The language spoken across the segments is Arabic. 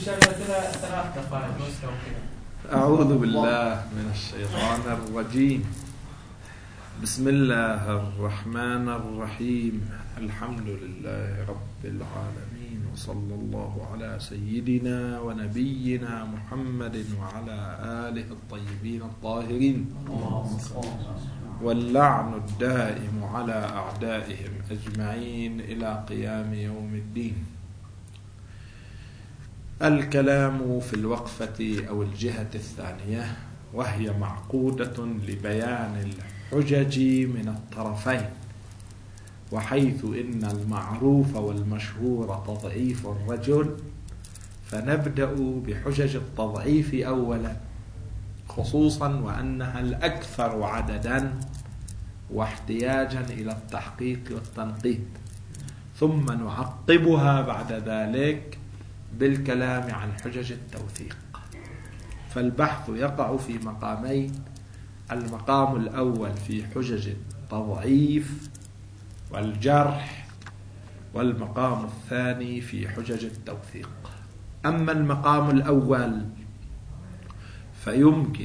أعوذ بالله من الشيطان الرجيم. بسم الله الرحمن الرحيم. الحمد لله رب العالمين، وصلى الله على سيدنا ونبينا محمد وعلى آله الطيبين الطاهرين، واللعن الدائم على أعدائهم أجمعين إلى قيام يوم الدين. الكلام في الوقفة أو الجهة الثانية، وهي معقودة لبيان الحجج من الطرفين، وحيث إن المعروف والمشهور تضعيف الرجل، فنبدأ بحجج التضعيف أولا، خصوصا وأنها الأكثر عددا واحتياجا إلى التحقيق والتنقيب، ثم نعقبها بعد ذلك بالكلام عن حجج التوثيق. فالبحث يقع في مقامين: المقام الأول في حجج التضعيف والجرح، والمقام الثاني في حجج التوثيق. أما المقام الأول فيمكن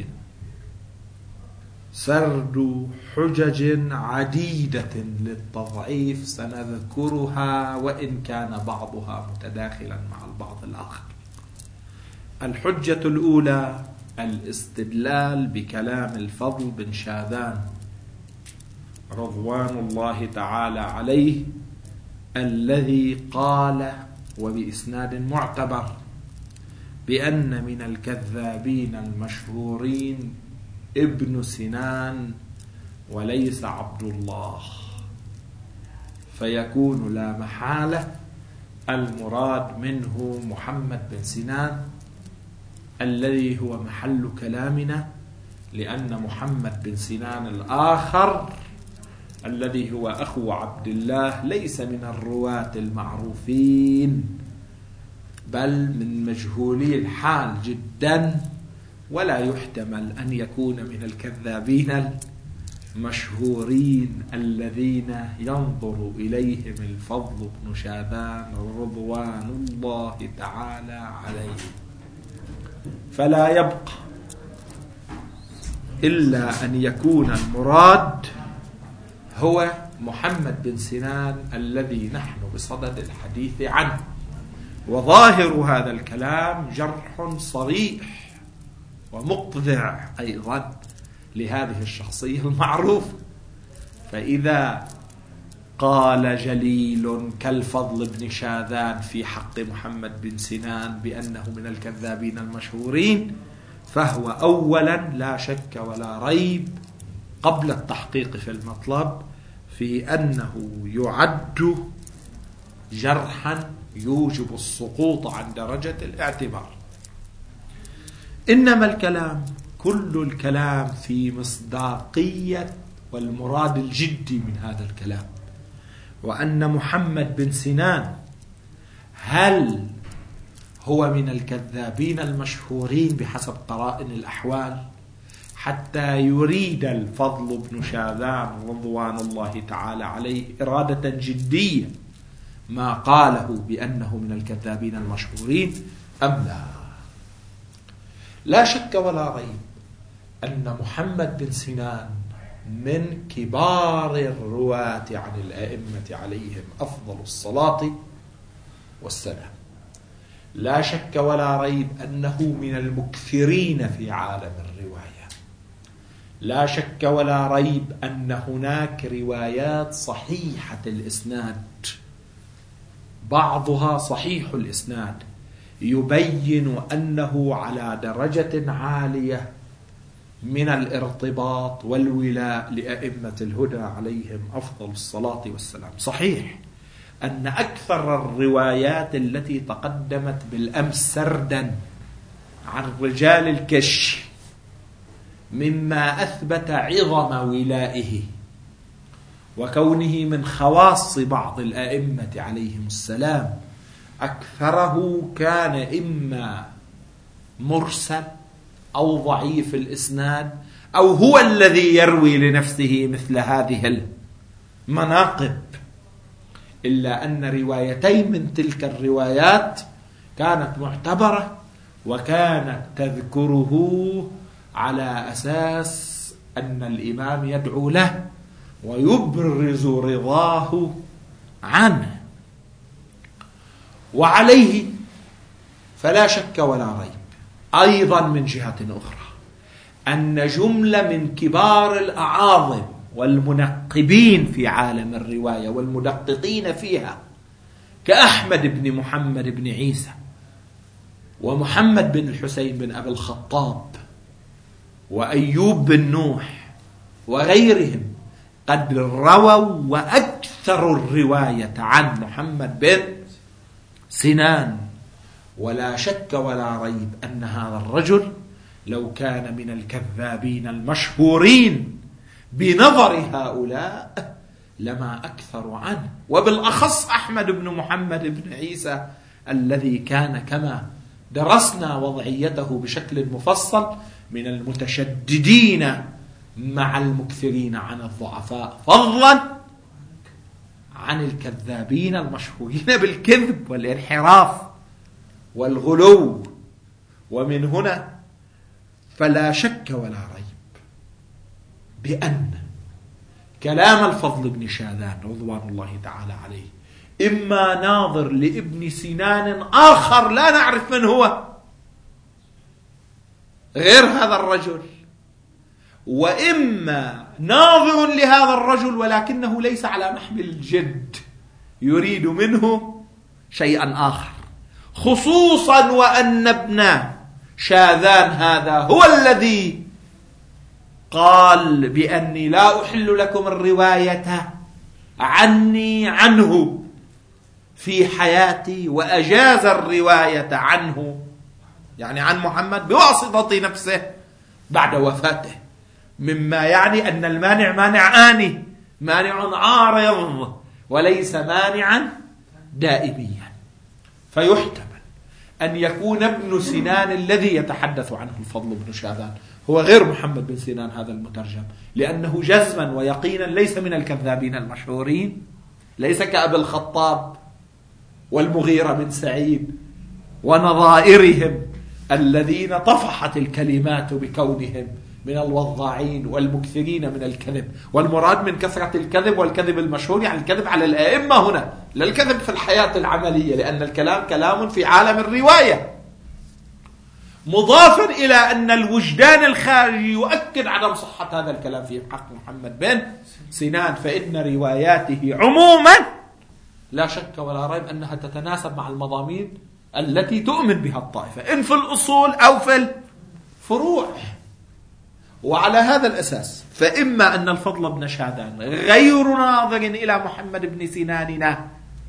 سرد حجج عديدة للتضعيف سنذكرها، وإن كان بعضها متداخلا مع البعض الآخر. الحجة الأولى الاستدلال بكلام الفضل بن شاذان رضوان الله تعالى عليه، الذي قال وبإسناد معتبر بأن من الكذابين المشهورين ابن سنان وليس عبد الله، فيكون لا محالة المراد منه محمد بن سنان الذي هو محل كلامنا، لأن محمد بن سنان الآخر الذي هو أخو عبد الله ليس من الرواة المعروفين، بل من مجهولي الحال جدا، ولا يحتمل أن يكون من الكذابين المشهورين الذين ينظر إليهم الفضل بن شاذان رضوان الله تعالى عليه. فلا يبقى إلا أن يكون المراد هو محمد بن سنان الذي نحن بصدد الحديث عنه. وظاهر هذا الكلام جرح صريح ومقذع أيضا لهذه الشخصية المعروفة. فإذا قال جليل كالفضل بن شاذان في حق محمد بن سنان بأنه من الكذابين المشهورين، فهو أولا لا شك ولا ريب قبل التحقيق في المطلب في أنه يعد جرحا يوجب السقوط عن درجة الاعتبار. إنما الكلام كل الكلام في مصداقية والمراد الجدي من هذا الكلام، وأن محمد بن سنان هل هو من الكذابين المشهورين بحسب قرائن الأحوال، حتى يريد الفضل بن شاذان رضوان الله تعالى عليه إرادة جدية ما قاله بأنه من الكذابين المشهورين أم لا؟ لا شك ولا ريب أن محمد بن سنان من كبار الرواة عن الأئمة عليهم أفضل الصلاة والسلام. لا شك ولا ريب أنه من المكثرين في عالم الرواية. لا شك ولا ريب أن هناك روايات صحيحة الإسناد، بعضها صحيح الإسناد، يبين أنه على درجة عالية من الارتباط والولاء لأئمة الهدى عليهم أفضل الصلاة والسلام. صحيح أن أكثر الروايات التي تقدمت بالأمس سردا عن رجال الكشف مما أثبت عظم ولائه وكونه من خواص بعض الأئمة عليهم السلام، أكثره كان إما مرسل أو ضعيف الإسناد، أو هو الذي يروي لنفسه مثل هذه المناقب. إلا أن روايتين من تلك الروايات كانت معتبرة، وكانت تذكره على أساس أن الإمام يدعو له ويبرز رضاه عنه. وعليه فلا شك ولا ريب أيضا من جهة أخرى أن جملة من كبار الأعاظم والمنقبين في عالم الرواية والمدققين فيها كأحمد بن محمد بن عيسى ومحمد بن الحسين بن أبي الخطاب وأيوب بن نوح وغيرهم قد رووا وأكثروا الرواية عن محمد بن سنان. ولا شك ولا ريب أن هذا الرجل لو كان من الكذابين المشهورين بنظر هؤلاء لما أكثر عنه، وبالأخص أحمد بن محمد بن عيسى الذي كان كما درسنا وضعيته بشكل مفصل من المتشددين مع المكثرين عن الضعفاء، فضلا عن الكذابين المشهورين بالكذب والانحراف والغلو. ومن هنا فلا شك ولا ريب بأن كلام الفضل بن شاذان رضوان الله تعالى عليه إما ناظر لابن سنان آخر لا نعرف من هو غير هذا الرجل، وإما ناظر لهذا الرجل ولكنه ليس على محمل الجد، يريد منه شيئا آخر، خصوصا وأن ابن شاذان هذا هو الذي قال بأني لا أحل لكم الرواية عني عنه في حياتي، وأجاز الرواية عنه يعني عن محمد بواسطة نفسه بعد وفاته، مما يعني أن المانع مانع آني، مانع عارض وليس مانعا دائميا. فيحتمل أن يكون ابن سنان الذي يتحدث عنه الفضل بن شاذان هو غير محمد بن سنان هذا المترجم، لأنه جزما ويقينا ليس من الكذابين المشهورين، ليس كأبي الخطاب والمغيرة بن سعيد ونظائرهم الذين طفحت الكلمات بكونهم من الوضاعين والمكثرين من الكذب. والمراد من كثرة الكذب والكذب المشهور يعني الكذب على الأئمة هنا، لا الكذب في الحياة العملية، لأن الكلام كلام في عالم الرواية، مضافا إلى أن الوجدان الخارجي يؤكد عدم صحة هذا الكلام في حق محمد بن سنان، فإن رواياته عموما لا شك ولا ريب أنها تتناسب مع المضامين التي تؤمن بها الطائفة، إن في الأصول أو في الفروع. وعلى هذا الأساس فإما أن الفضل بن شاذان غير ناظر إلى محمد بن سناننا،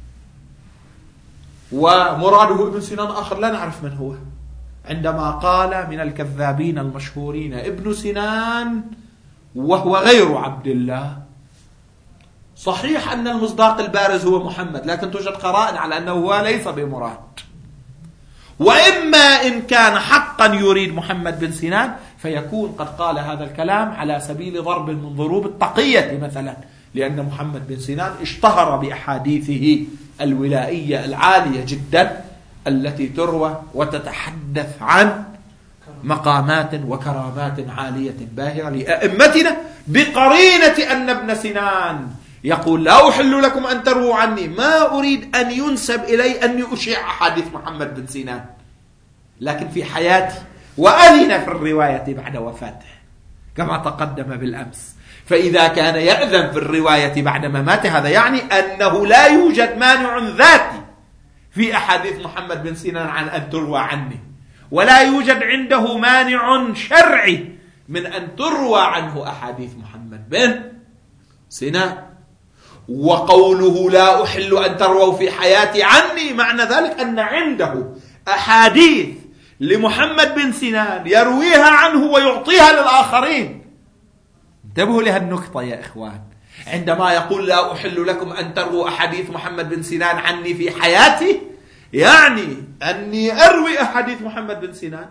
ومراده ابن سنان آخر لا نعرف من هو، عندما قال من الكذابين المشهورين ابن سنان وهو غير عبد الله. صحيح أن المصداق البارز هو محمد، لكن توجد قرائن على أنه هو ليس بمراد. وإما إن كان حقا يريد محمد بن سنان فيكون قد قال هذا الكلام على سبيل ضرب من ضروب التقية مثلا، لأن محمد بن سنان اشتهر بأحاديثه الولائية العالية جدا التي تروى وتتحدث عن مقامات وكرامات عالية باهرة لأئمتنا، بقرينة أن ابن سنان يقول لا أحل لكم أن ترووا عني، ما أريد أن ينسب إلي أني أشيع أحاديث محمد بن سنان، لكن في حياتي وأذن في الرواية بعد وفاته كما تقدم بالأمس. فإذا كان يأذن في الرواية بعد مماته هذا يعني أنه لا يوجد مانع ذاتي في أحاديث محمد بن سنان عن أن تروى عني، ولا يوجد عنده مانع شرعي من أن تروى عنه أحاديث محمد بن سنان. وقوله لا أحل أن ترووا في حياتي عني معنى ذلك أن عنده أحاديث لمحمد بن سنان يرويها عنه ويعطيها للآخرين. انتبهوا لها النقطة يا إخوان، عندما يقول لا أحل لكم أن ترووا أحاديث محمد بن سنان عني في حياتي يعني أني أروي أحاديث محمد بن سنان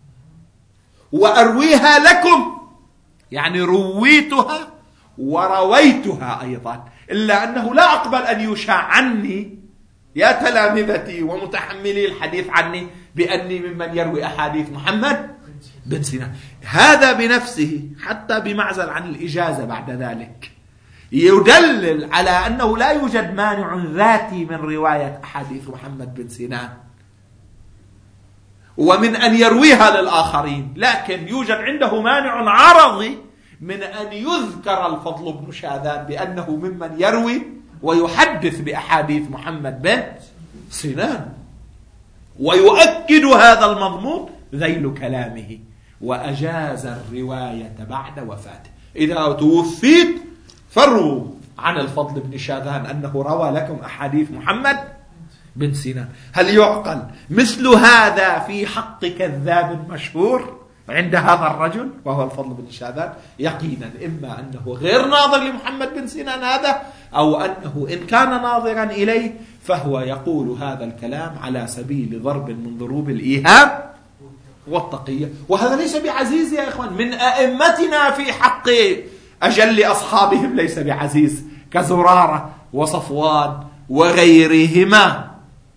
وأرويها لكم، يعني رويتها ورويتها أيضا، إلا أنه لا أقبل أن يشاع عني يا تلامذتي ومتحملي الحديث عني بأني ممن يروي أحاديث محمد بن سنان. هذا بنفسه حتى بمعزل عن الإجازة بعد ذلك يدلل على أنه لا يوجد مانع ذاتي من رواية أحاديث محمد بن سنان ومن أن يرويها للآخرين، لكن يوجد عنده مانع عرضي من أن يذكر الفضل بن شاذان بأنه ممن يروي ويحدث بأحاديث محمد بن سنان، ويؤكد هذا المضمون ذيل كلامه: وأجاز الرواية بعد وفاته. إذا توفيت فروا عن الفضل بن شاذان أنه روى لكم أحاديث محمد بن سنان. هل يعقل مثل هذا في حق كذاب مشهور عند هذا الرجل وهو الفضل بن شاذان؟ يقينا إما أنه غير ناظر لمحمد بن سنان هذا، أو أنه إن كان ناظرا إليه فهو يقول هذا الكلام على سبيل ضرب من ضروب الإيهام والتقية. وهذا ليس بعزيز يا إخوان من أئمتنا في حق أجل أصحابهم، ليس بعزيز كزرارة وصفوان وغيرهما.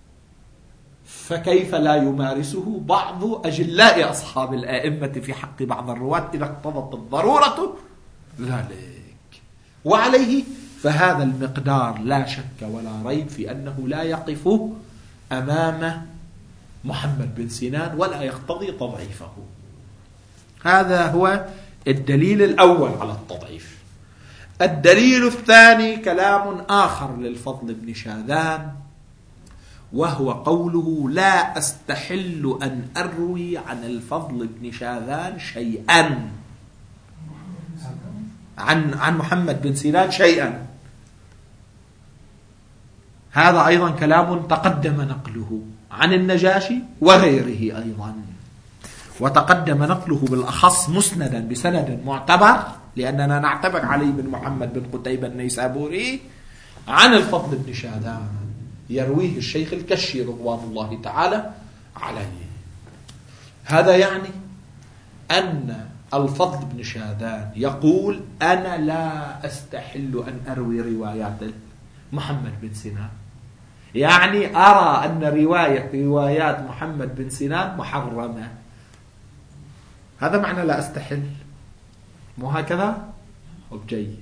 فكيف لا يمارسه بعض أجلاء أصحاب الآئمة في حق بعض الرواة إذا اقتضت الضرورة ذلك؟ وعليه فهذا المقدار لا شك ولا ريب في أنه لا يقف أمام محمد بن سنان ولا يقتضي تضعيفه. هذا هو الدليل الأول على التضعيف. الدليل الثاني كلام آخر للفضل بن شاذان، وهو قوله: لا أستحل أن أروي عن الفضل بن شاذان شيئا، عن محمد بن سنان شيئا. هذا أيضا كلام تقدم نقله عن النجاشي وغيره أيضا، وتقدم نقله بالأخص مسندا بسند معتبر، لأننا نعتبر علي بن محمد بن قتيبة النيسابوري عن الفضل بن شاذان يرويه الشيخ الكشي رضوان الله تعالى عليه. هذا يعني أن الفضل بن شاذان يقول: أنا لا أستحل أن أروي روايات محمد بن سنان، يعني أرى أن روايات محمد بن سنان محرمة. هذا معنى لا أستحل، مو هكذا؟ جيد.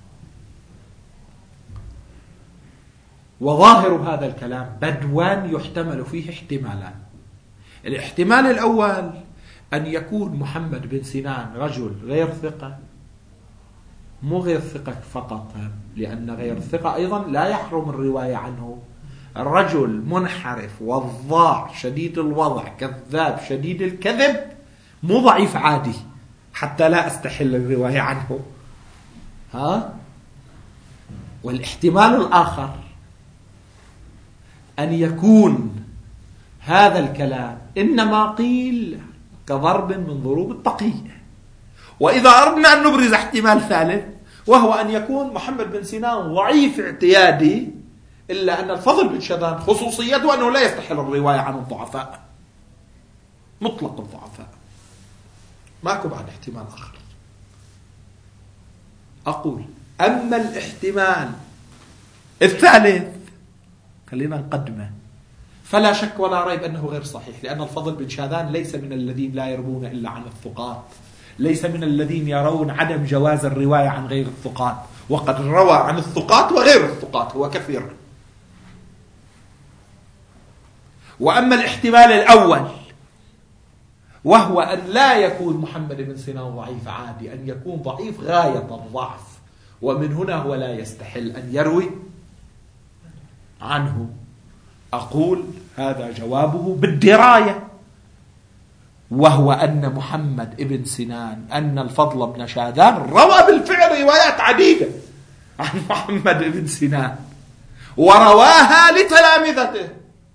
وظاهر هذا الكلام بدوان يحتمل فيه احتمالان. الاحتمال الأول أن يكون محمد بن سنان رجل غير ثقة، مو غير ثقة فقط، لأن غير ثقة أيضا لا يحرم الرواية عنه. الرجل منحرف وضاع شديد الوضع كذاب شديد الكذب، مو ضعيف عادي حتى لا أستحل الرواية عنه. والاحتمال الآخر أن يكون هذا الكلام إنما قيل كضرب من ضروب التقية. وإذا أردنا أن نبرز احتمال ثالث، وهو أن يكون محمد بن سنان ضعيف اعتيادي، إلا أن الفضل بن شاذان خصوصيته أنه لا يستحل الرواية عن الضعفاء، مطلق الضعفاء. ماكو بعد احتمال آخر. أقول: أما الاحتمال الثالث خلينا نقدمه، فلا شك ولا ريب أنه غير صحيح، لأن الفضل بن شاذان ليس من الذين لا يروون إلا عن الثقات، ليس من الذين يرون عدم جواز الرواية عن غير الثقات، وقد روى عن الثقات وغير الثقات هو كثير. وأما الاحتمال الأول وهو أن لا يكون محمد بن سنان ضعيف عادي، أن يكون ضعيف غاية الضعف، ومن هنا هو لا يستحل أن يروي عنه. أقول: هذا جوابه بالدراية، وهو أن محمد بن سنان أن الفضل بن شاذان روى بالفعل روايات عديدة عن محمد بن سنان، ورواها لتلامذته،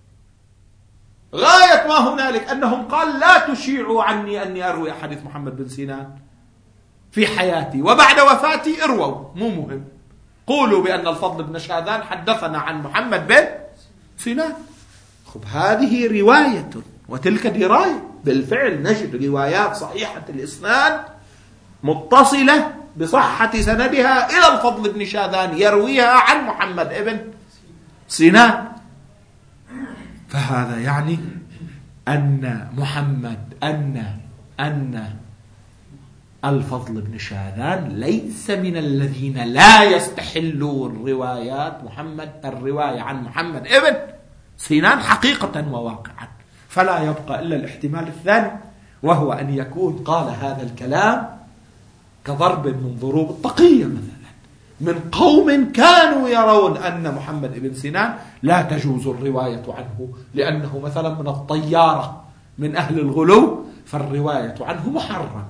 غاية ما هنالك أنهم قال: لا تشيعوا عني أني أروي أحاديث محمد بن سنان في حياتي، وبعد وفاتي ارووا، مو مهم، قولوا بأن الفضل بن شاذان حدثنا عن محمد بن سنان. خب هذه رواية وتلك دراية. بالفعل نجد روايات صحيحة الإسناد متصلة بصحة سندها إلى الفضل بن شاذان يرويها عن محمد بن سنان. فهذا يعني أن أن الفضل بن شاذان ليس من الذين لا يستحلون الرواية عن محمد ابن سنان حقيقة وواقعا. فلا يبقى إلا الاحتمال الثاني، وهو أن يكون قال هذا الكلام كضرب من ضروب الطاقية مثلا من قوم كانوا يرون أن محمد بن سنان لا تجوز الرواية عنه لأنه مثلا من الطيارة من أهل الغلو، فالرواية عنه محرمة.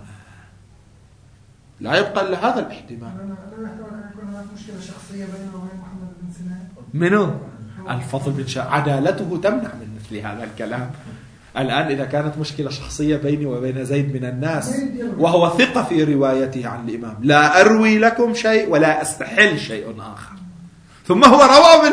لا يبقى إلا هذا الاحتمال. لا يحتمل أن يكون هناك مشكلة شخصية بينه وبين محمد بن سنان. منو؟ الفضل بن شاذان عدالته تمنع من مثل هذا الكلام. الآن إذا كانت مشكلة شخصية بيني وبين زيد من الناس وهو ثقة في روايته عن الإمام، لا أروي لكم شيء ولا أستحل شيء آخر، ثم هو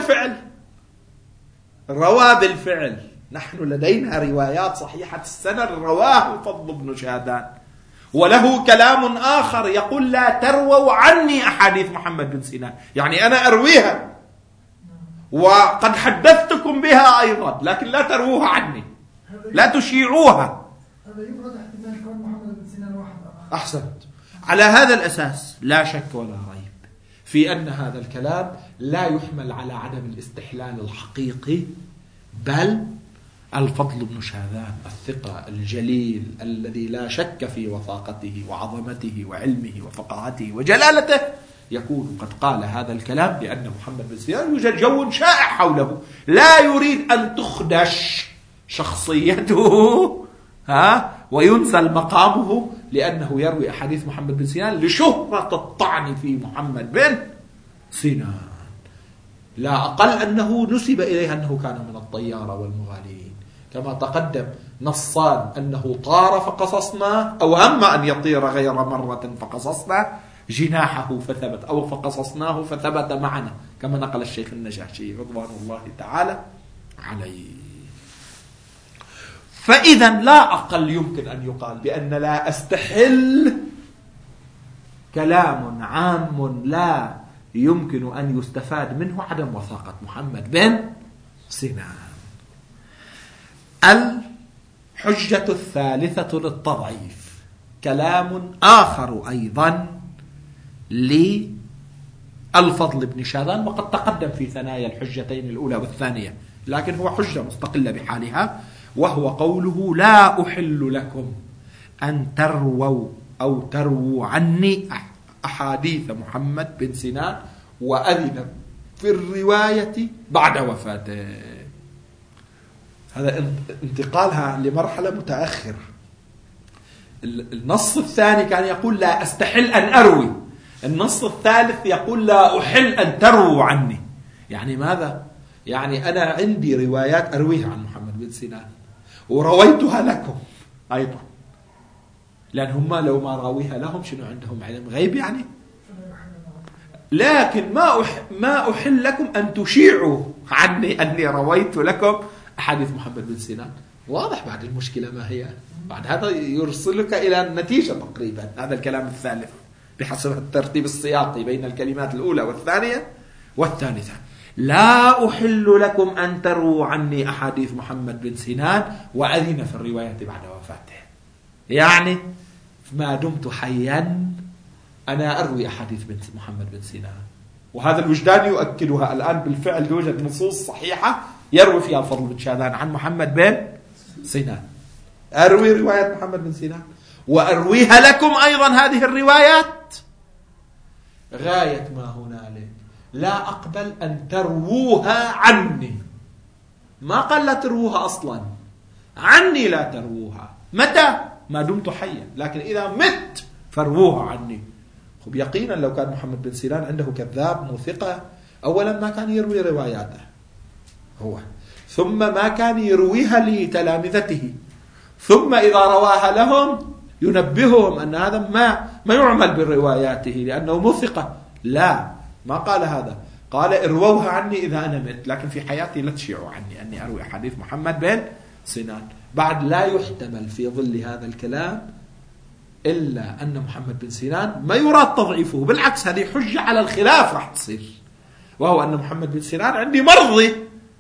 روى بالفعل. نحن لدينا روايات صحيحة السند رواه الفضل بن شاذان، وله كلام آخر يقول لا ترووا عني أحاديث محمد بن سنان، يعني أنا أرويها وقد حدثتكم بها أيضا لكن لا ترووها عني، لا تشيعوها. هذا يفرض احتمال كون محمد بن سنان واحد. أحسنت. على هذا الأساس لا شك ولا ريب في أن هذا الكلام لا يحمل على عدم الاستحلال الحقيقي، بل الفضل بن شاذان الثقة الجليل الذي لا شك في وثاقته وعظمته وعلمه وفقاهته وجلالته يكون قد قال هذا الكلام لأن محمد بن سنان يوجد جو شائع حوله، لا يريد أن تخدش شخصيته وينزل مقامه لأنه يروي أحاديث محمد بن سنان لشهرة الطعن في محمد بن سنان، لا أقل أنه نسب إليه أنه كان من الطيارة والمغالين، كما تقدم نصان أنه طار فقصصنا أو هم أن يطير غير مرة فقصصنا جناحه فثبت أو فقصصناه فثبت معنا، كما نقل الشيخ النجاشي رضوان الله تعالى عليه. فإذا لا أقل يمكن أن يقال بأن لا أستحل كلام عام لا يمكن أن يستفاد منه عدم وثاقة محمد بن سنان. الحجة الثالثة للتضعيف كلام آخر أيضا للفضل بن شاذان، وقد تقدم في ثنايا الحجتين الأولى والثانية، لكن هو حجة مستقلة بحالها، وهو قوله لا أحل لكم أن ترووا أو ترووا عني أحاديث محمد بن سنان وأذن في الرواية بعد وفاته. هذا انتقالها لمرحلة متأخرة. النص الثاني كان يقول لا أستحل أن أروي، النص الثالث يقول لا أحل أن ترووا عني. يعني ماذا؟ يعني أنا عندي روايات أرويها عن محمد بن سنان ورويتها لكم أيضا، لأن هم لو ما راويها لهم شنو عندهم علم غيب يعني، لكن ما أحل لكم أن تشيعوا عني أني رويت لكم أحاديث محمد بن سنان. واضح بعد المشكلة ما هي، بعد هذا يرسلك إلى النتيجة تقريبا. هذا الكلام الثالث بحسب الترتيب السياقي بين الكلمات الأولى والثانية والثالثة. لا أحل لكم أن تروا عني أحاديث محمد بن سنان وأذن في الرواية بعد وفاته، يعني ما دمت حيا أنا أروي أحاديث محمد بن سنان. وهذا الوجدان يؤكدها الآن بالفعل، يوجد نصوص صحيحة يروي فيها الفضل بن شاذان عن محمد بن سنان. أروي رواية محمد بن سنان وأرويها لكم أيضا هذه الروايات. غاية ما هنالك لا أقبل أن ترووها عني، ما قال لا ترووها أصلا، عني لا ترووها. متى؟ ما دمت حيا، لكن إذا مت فرووها عني. خب يقينا لو كان محمد بن سنان عنده كذاب موثقة، أولا ما كان يروي رواياته هو، ثم ما كان يرويها لتلامذته، ثم إذا رواها لهم ينبههم أن هذا ما يعمل برواياته لأنه موثقة. لا، ما قال هذا، قال ارووها عني إذا أنا مت، لكن في حياتي لا تشيعوا عني أني أروي حديث محمد بن سنان. بعد لا يحتمل في ظل هذا الكلام إلا أن محمد بن سنان ما يراد تضعيفه، بالعكس هذه حجة على الخلاف راح تصير، وهو أن محمد بن سنان عندي مرضي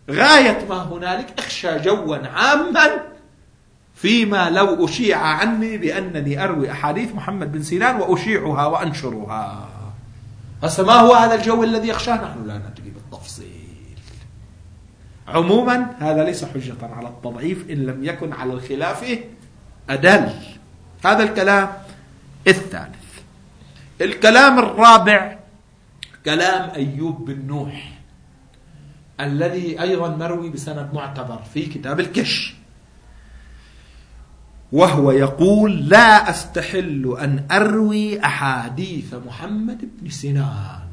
غاية ما هنالك اخشى جوا عاما فيما لو أشيع عني بأنني أروي أحاديث محمد بن سنان وأشيعها وأنشرها. هسه ما هو هذا الجو الذي يخشاه؟ نحن لا ندري بالتفصيل. عموما هذا ليس حجة على التضعيف إن لم يكن على الخلاف أدل. هذا الكلام الثالث. الكلام الرابع كلام أيوب بن نوح الذي أيضا مروي بسند معتبر في كتاب الكشف، وهو يقول: لا أستحل أن أروي أحاديث محمد بن سنان.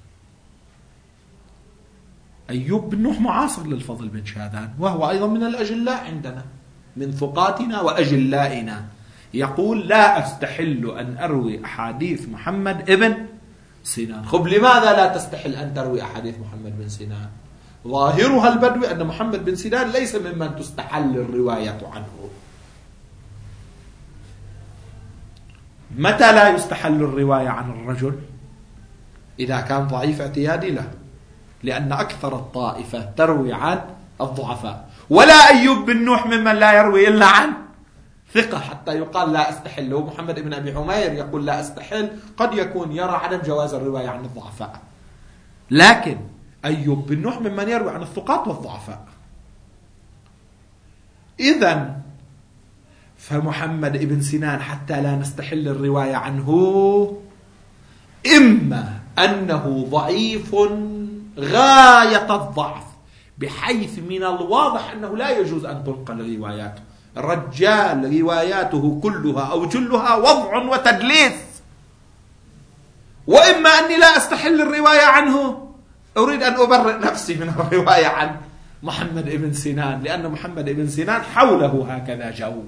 أيوب بن نوح معاصر للفضل بن شاذان، وهو أيضا من الأجلاء عندنا، من ثقاتنا وأجلائنا. يقول: لا أستحل أن أروي أحاديث محمد ابن سنان. خب لماذا لا تستحل أن تروي أحاديث محمد بن سنان؟ ظاهرها البدوي أن محمد بن سنان ليس ممن تستحل الرواية عنه. متى لا يستحل الرواية عن الرجل؟ إذا كان ضعيف اعتيادي له، لأن أكثر الطائفة تروي عن الضعفاء. ولا أيوب بن نوح ممن لا يروي إلا عن ثقة حتى يقال لا أستحل. ومحمد بن أبي عمير يقول لا أستحل، قد يكون يرى عدم جواز الرواية عن الضعفاء، لكن أيوب بن نوح ممن يروي عن الثقات والضعفاء. إذن فمحمد بن سنان حتى لا نستحل الرواية عنه إما أنه ضعيف غاية الضعف بحيث من الواضح أنه لا يجوز أن تنقل رواياته، الرجال رواياته كلها أو جلها وضع وتدليس، وإما أني لا أستحل الرواية عنه، أريد أن أبرئ نفسي من الرواية عن محمد بن سنان، لأن محمد بن سنان حوله هكذا جو.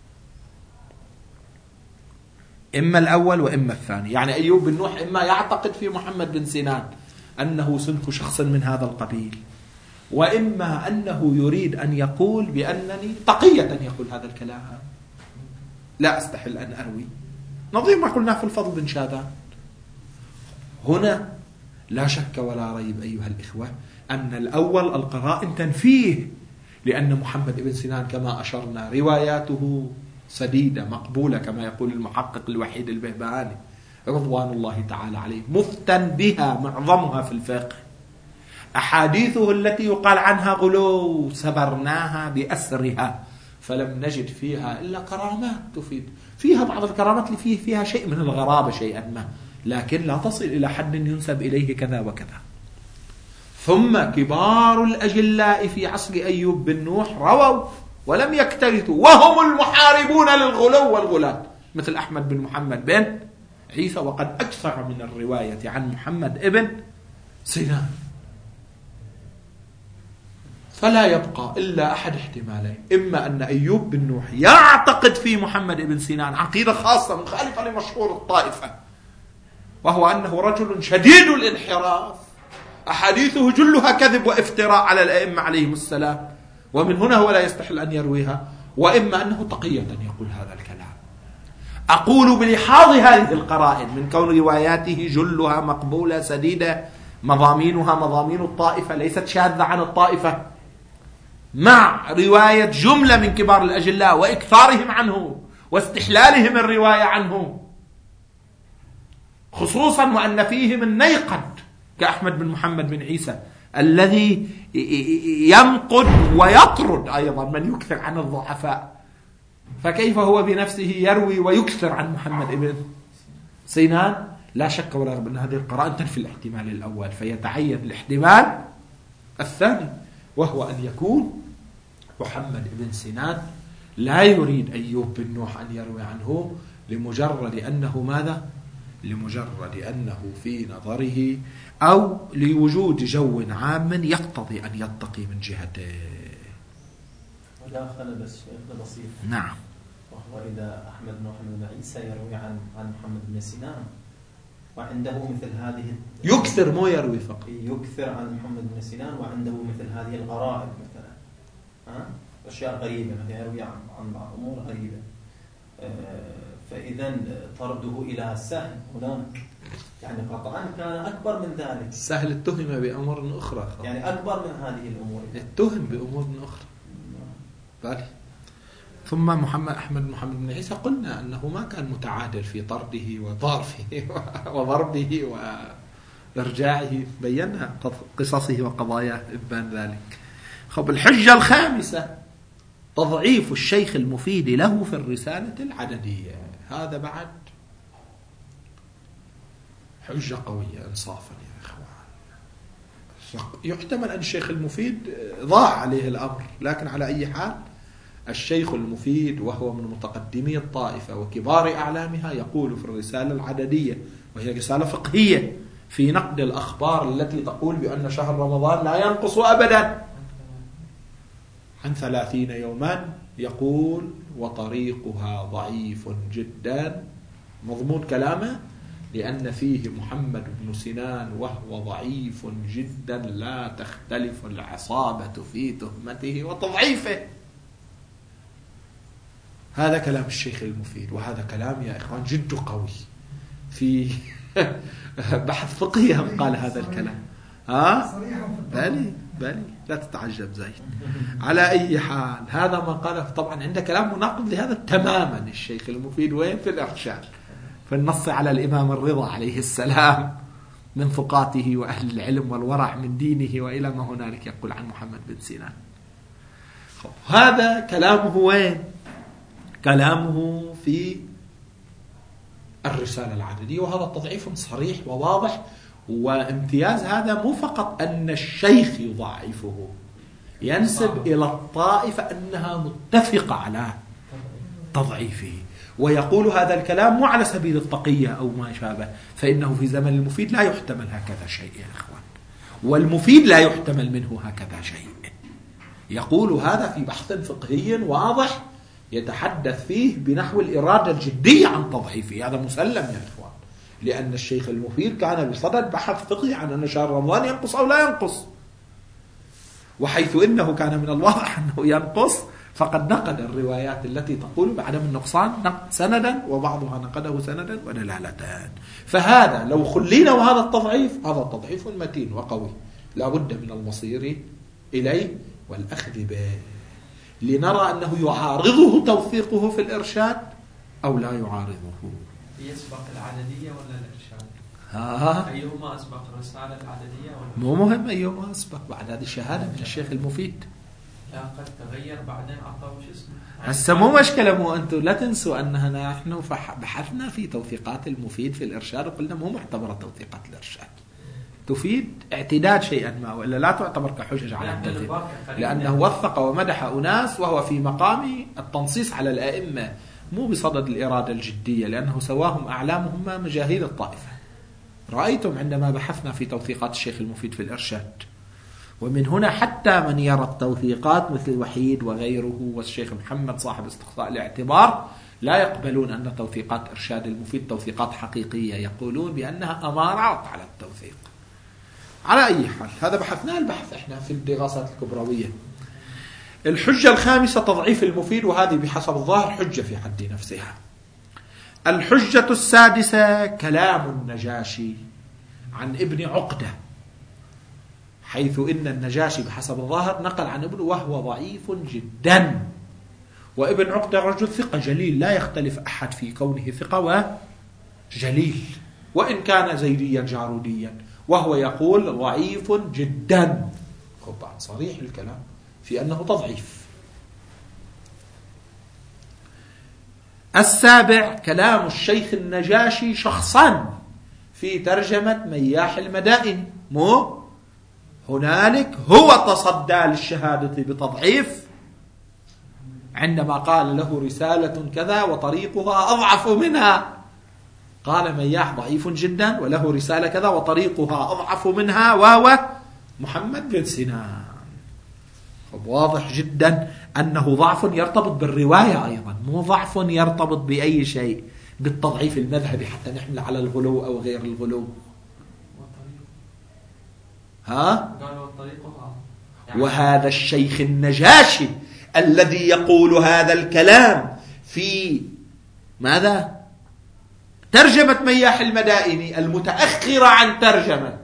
إما الأول وإما الثاني. يعني أيوب بن نوح إما يعتقد في محمد بن سنان أنه سنك شخص من هذا القبيل، وإما أنه يريد أن يقول بأنني تقية يقول هذا الكلام، لا أستحل أن أروي، نظير ما قلنا في الفضل بن شاذان. هنا لا شك ولا ريب أيها الإخوة أن الأول القرائن تنفيه، لأن محمد بن سنان كما أشرنا رواياته سديدة مقبولة كما يقول المحقق الوحيد البهبهاني رضوان الله تعالى عليه، مفتن بها معظمها في الفقه. أحاديثه التي يقال عنها غلو سبرناها بأسرها فلم نجد فيها إلا كرامات تفيد، فيها بعض الكرامات اللي فيها شيء من الغرابة شيئا ما، لكن لا تصل إلى حد ينسب إليه كذا وكذا. ثم كبار الأجلاء في عصر أيوب بن نوح رووا ولم يكترثوا، وهم المحاربون للغلو والغلاة، مثل أحمد بن محمد بن عيسى، وقد أكثر من الرواية عن محمد ابن سنان. فلا يبقى إلا أحد احتمالين: إما أن أيوب بن نوح يعتقد في محمد بن سنان عقيدة خاصة مخالفة لمشهور الطائفة، وهو أنه رجل شديد الانحراف، أحاديثه جلها كذب وافتراء على الأئمة عليهم السلام، ومن هنا هو لا يستحل أن يرويها، وإما أنه تقية يقول هذا الكلام. أقول بلحاظ هذه القرائن من كون رواياته جلها مقبولة سديدة، مضامينها مضامين الطائفة ليست شاذة عن الطائفة، مع رواية جملة من كبار الأجلاء وإكثارهم عنه واستحلالهم الرواية عنه، خصوصا وأن فيهم النيقد كأحمد بن محمد بن عيسى الذي ينقد ويطرد أيضا من يكثر عن الضعفاء، فكيف هو بنفسه يروي ويكثر عن محمد بن سنان؟ لا شك ولا ريب أن هذه القرائن تنفي الاحتمال الأول، فيتعين الاحتمال الثاني، وهو أن يكون محمد بن سنان لا يريد أيوب بن نوح أن يروي عنه لمجرد أنه ماذا؟ لمجرد أنه في نظره أو لوجود جو عام يقتضي أن يتقي من جهته. مداخلة بس بسيط. نعم. وهو إذا أحمد بن محمد بن عيسى يروي عن محمد بن سنان وعنده مثل هذه يكثر مو يروي فقط، يكثر عن محمد بن سنان وعنده مثل هذه الغرائب مثلا أشياء غريبة، مثلا يروي عن أمور غريبة، فإذا طرده إلى السهل هناك يعني قطعا كان أكبر من ذلك. سهل التهم بأمور أخرى، يعني أكبر من هذه الأمور، التهم بأمور أخرى. بالي. ثم محمد بن عيسى قلنا أنه ما كان متعادل في طرده وضربه وضربه وإرجاعه، بينا قصصه وقضاياه إبان ذلك. خب الحجة الخامسة تضعيف الشيخ المفيد له في الرسالة العددية. هذا بعد حجة قوية إنصافا يا إخوان. يحتمل أن الشيخ المفيد ضاع عليه الأمر، لكن على أي حال الشيخ المفيد وهو من متقدمي الطائفة وكبار أعلامها يقول في الرسالة العددية، وهي رسالة فقهية في نقد الأخبار التي تقول بأن شهر رمضان لا ينقص أبدا عن 30 يوما، يقول وطريقها ضعيف جدا. مضمون كلامه لأن فيه محمد بن سنان وهو ضعيف جدا لا تختلف العصابة في تهمته وتضعيفه. هذا كلام الشيخ المفيد، وهذا كلام يا إخوان جد قوي. في بحث فقهي قال هذا الكلام. بالي لا تتعجب زين. على أي حال هذا ما قاله، طبعا عنده كلام مناقض لهذا تماما. الشيخ المفيد وين؟ في الإرشاد، في النص على الإمام الرضا عليه السلام من ثقاته وأهل العلم والورع من دينه وإلى ما هنالك، يقول عن محمد بن سنان. هذا كلامه وين؟ كلامه في الرسالة العددية، وهذا تضعيف صريح وواضح. وامتياز هذا مو فقط أن الشيخ يضعفه، ينسب إلى الطائفة أنها متفقة على تضعيفه، ويقول هذا الكلام مو على سبيل التقية أو ما شابه، فإنه في زمن المفيد لا يحتمل هكذا شيء يا إخوان، والمفيد لا يحتمل منه هكذا شيء. يقول هذا في بحث فقهي واضح يتحدث فيه بنحو الإرادة الجدية عن تضعيفه. هذا مسلم يا إخوان، لأن الشيخ المفيد كان بصدد بحث فقهي عن أن شهر رمضان ينقص أو لا ينقص، وحيث إنه كان من الواضح أنه ينقص فقد نقد الروايات التي تقول بعدم النقصان سندا، وبعضها نقده سندا ودلالتان. فهذا لو خلينا وهذا التضعيف، هذا تضعيف متين وقوي لا بد من المصير إليه والأخذ به، لنرى أنه يعارضه توثيقه في الإرشاد أو لا يعارضه. يسبق العددية ولا الإرشاد؟ أيهما أسبق، الرسالة العددية ولا؟ مو مهم أيهما أسبق، بعد هذه الشهادة من الشيخ المفيد. لا قد تغير بعدين أعطاه شو اسمه. هسه مو مشكلة، مو أنتم لا تنسوا أننا نحن بحثنا في توثيقات المفيد في الإرشاد وقلنا مو معتبرة توثيقات الإرشاد، تفيد اعتداد شيئا ما، وإلا لا تعتبر كحجج على التوثيق، لأنه وثق ومدح أناس وهو في مقام التنصيص على الأئمة، مو بصدد الإرادة الجدية، لأنه سواهم أعلامهم مجاهيل الطائفة. رأيتم عندما بحثنا في توثيقات الشيخ المفيد في الإرشاد، ومن هنا حتى من يرى التوثيقات مثل الوحيد وغيره والشيخ محمد صاحب استقصاء الاعتبار لا يقبلون أن توثيقات إرشاد المفيد توثيقات حقيقية، يقولون بأنها أمارات على التوثيق. على أي حال هذا بحثناه البحث إحنا في الدراسات الكبروية. الحجة الخامسة تضعيف المفيد، وهذه بحسب الظاهر حجة في حد نفسها. الحجة السادسة كلام النجاشي عن ابن عقدة، حيث إن النجاشي بحسب الظاهر نقل عن ابنه وهو ضعيف جدا، وابن عقدة رجل ثقة جليل لا يختلف أحد في كونه ثقة وجليل، وإن كان زيديا جاروديا، وهو يقول ضعيف جدا. طبعا صريح الكلام في أنه تضعيف. السابع كلام الشيخ النجاشي شخصا في ترجمة مياح المدائن، مو هنالك هو تصدى للشهادة بتضعيف عندما قال له رسالة كذا وطريقها أضعف منها، قال مياح ضعيف جدا وله رسالة كذا وطريقها أضعف منها، وهو محمد بن سنان. واضح جدا أنه ضعف يرتبط بالرواية أيضا، مو ضعف يرتبط بأي شيء بالتضعيف المذهبي حتى نحمل على الغلو أو غير الغلو. وهذا الشيخ النجاشي الذي يقول هذا الكلام في ماذا؟ ترجمة مياح المدائني المتأخرة عن ترجمة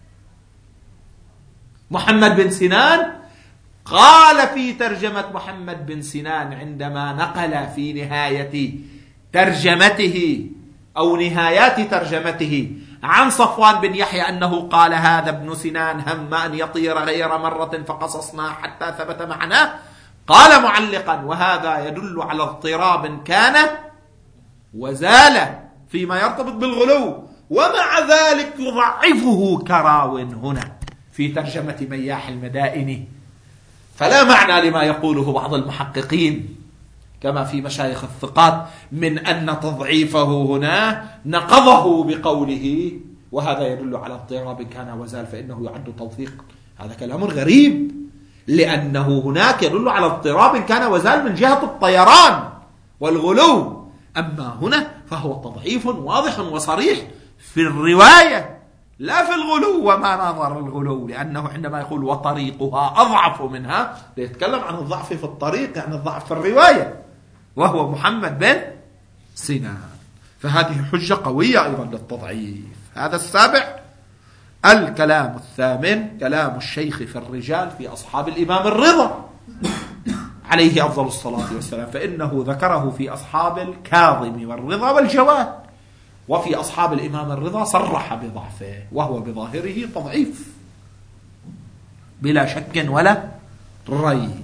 محمد بن سنان قال في ترجمة محمد بن سنان عندما نقل في نهاية ترجمته أو نهايات ترجمته عن صفوان بن يحيى أنه قال هذا ابن سنان هم أن يطير غير مرة فقصصنا حتى ثبت معناه، قال معلقا وهذا يدل على اضطراب كان وزال فيما يرتبط بالغلو، ومع ذلك يضعفه كراو هنا في ترجمة مياح المدائني. فلا معنى لما يقوله بعض المحققين كما في مشايخ الثقات من أن تضعيفه هنا نقضه بقوله وهذا يدل على اضطراب كان وزال فإنه يعد توثيق. هذا كلام غريب، لأنه هناك يدل على اضطراب كان وزال من جهة الطيران والغلو، أما هنا فهو تضعيف واضح وصريح في الرواية لا في الغلو وما نظر الغلو، لأنه عندما يقول وطريقها أضعف منها يتكلم عن الضعف في الطريق، يعني الضعف في الرواية، وهو محمد بن سنان. فهذه حجة قوية أيضا للتضعيف. هذا السابع. الكلام الثامن كلام الشيخ في الرجال في أصحاب الإمام الرضا عليه أفضل الصلاة والسلام، فإنه ذكره في أصحاب الكاظم والرضا والجواد، وفي أصحاب الإمام الرضا صرح بضعفه، وهو بظاهره تضعيف بلا شك ولا ريب.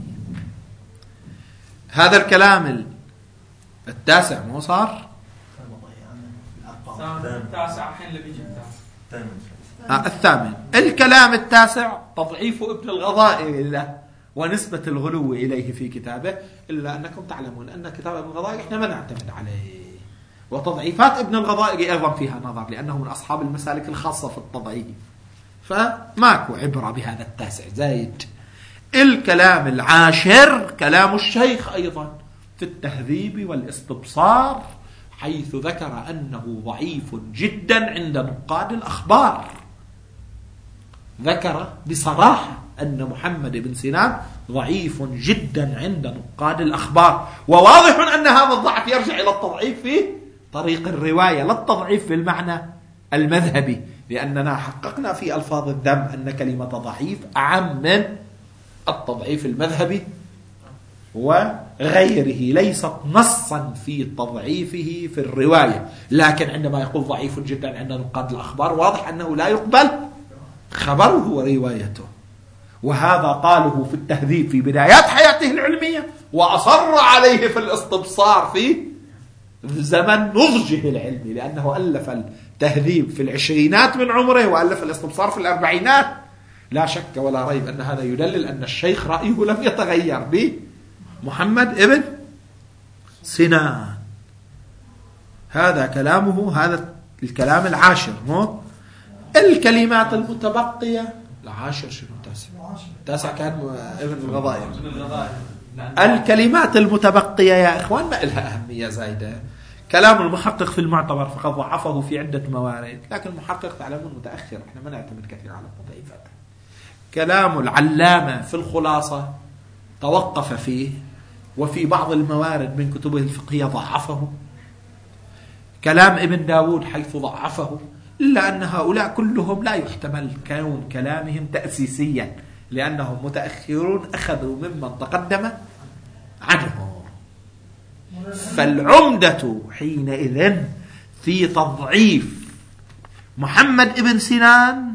هذا الكلام التاسع مو صار؟ التاسع حين اللي بيجي الثامن. الكلام التاسع تضعيف ابن الغضائي له ونسبة الغلو إليه في كتابه، إلا أنكم تعلمون أن كتاب ابن الغضائي إحنا ما نعتمد عليه، وتضعيفات ابن الغضائي أيضا فيها نظر لأنه من أصحاب المسالك الخاصة في التضعيف، فماكو عبرة بهذا التاسع زايد. الكلام العاشر كلام الشيخ أيضا في التهذيب والاستبصار، حيث ذكر أنه ضعيف جدا عند نقاد الأخبار. ذكر بصراحة أن محمد بن سنان ضعيف جدا عند نقاد الأخبار، وواضح أن هذا الضعف يرجع إلى التضعيف في طريق الرواية، لا التضعيف في المعنى المذهبي، لأننا حققنا في ألفاظ الذم أن كلمة ضعيف أعم من التضعيف المذهبي وغيره، ليست نصا في تضعيفه في الرواية، لكن عندما يقول ضعيف جدا عند نقاد الأخبار واضح أنه لا يقبل خبره وروايته. وهذا قاله في التهذيب في بدايات حياته العلمية، وأصر عليه في الاستبصار في زمن نضجه العلمي، لأنه ألف التهذيب في العشرينات من عمره وألف الاستبصار في الأربعينات. لا شك ولا ريب أن هذا يدلل أن الشيخ رأيه لم يتغير بمحمد ابن سنان. هذا كلامه، هذا الكلام العاشر. الكلمات المتبقية العاشر شنو التاسع؟ التاسع كان ابن الغضائي. الكلمات المتبقية يا إخوان ما لها أهمية زايدة. كلام المحقق في المعتبر فقد ضعفه في عدة موارد، لكن المحقق تعلمون متأخر، احنا ما نعتمد كثير على التضعيفات. كلام العلامة في الخلاصة توقف فيه، وفي بعض الموارد من كتبه الفقهية ضعفه. كلام ابن داود حيث ضعفه، إلا أن هؤلاء كلهم لا يحتمل كون كلامهم تأسيسيا، لأنهم متأخرون أخذوا ممن تقدم عنهم. فالعمدة حينئذ في تضعيف محمد ابن سنان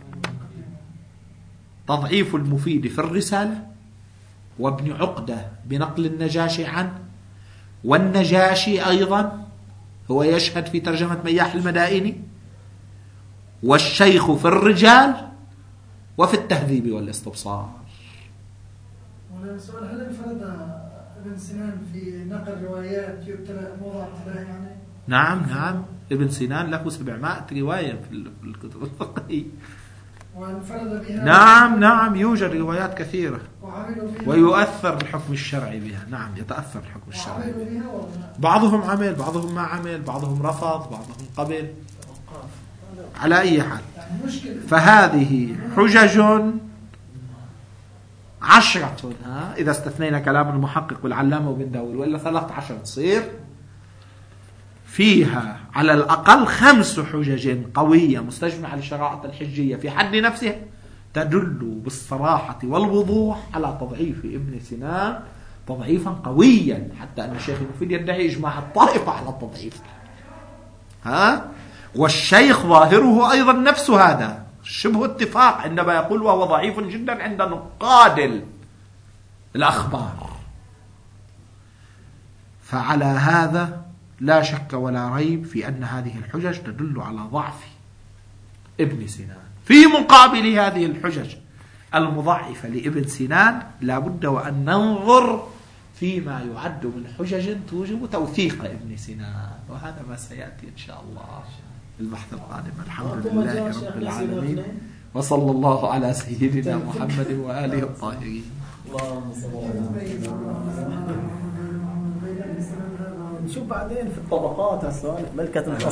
تضعيف المفيد في الرسالة، وابن عقدة بنقل النجاشي عنه، والنجاشي أيضا هو يشهد في ترجمة مياح المدائني، والشيخ في الرجال، وفي التهذيب والاستبصار. والسؤال هل انفرد ابن سنان في نقل روايات يبتلى موضع ابتلاء يعني؟ نعم ابن سنان له 700 رواية في الكتب الفقهية. وانفرد بها. نعم يوجد روايات كثيرة ويؤثر الحكم الشرعي بها. نعم يتأثر الحكم الشرعي بها. بعضهم عمل، بعضهم ما عمل، بعضهم رفض، بعضهم قبل، على أي حال. فهذه حجج 10 إذا استثنينا كلام المحقق والعلامة وابن داود، وإلا 13 تصير. فيها على الأقل 5 حجج قوية مستجمعة للشرائط الحجية في حد نفسها تدل بالصراحة والوضوح على تضعيف ابن سينان تضعيفا قويا، حتى أن الشيخ المفيد يدعي إجماع الطائفة على التضعيف. والشيخ ظاهره أيضا نفس هذا شبه اتفاق عندما يقول وهو ضعيف جدا عند نقاد الأخبار. فعلى هذا لا شك ولا ريب في أن هذه الحجج تدل على ضعف ابن سينان. في مقابل هذه الحجج المضعفة لابن سينان لا بد وأن ننظر فيما يعد من حجج توجب توثيق ابن سينان، وهذا ما سيأتي إن شاء الله في البحث القادم. الحمد لله رب العالمين، وصلى الله على سيدنا محمد وآله الطاهرين. نشوف بعدين في الطبقات هسه ملكة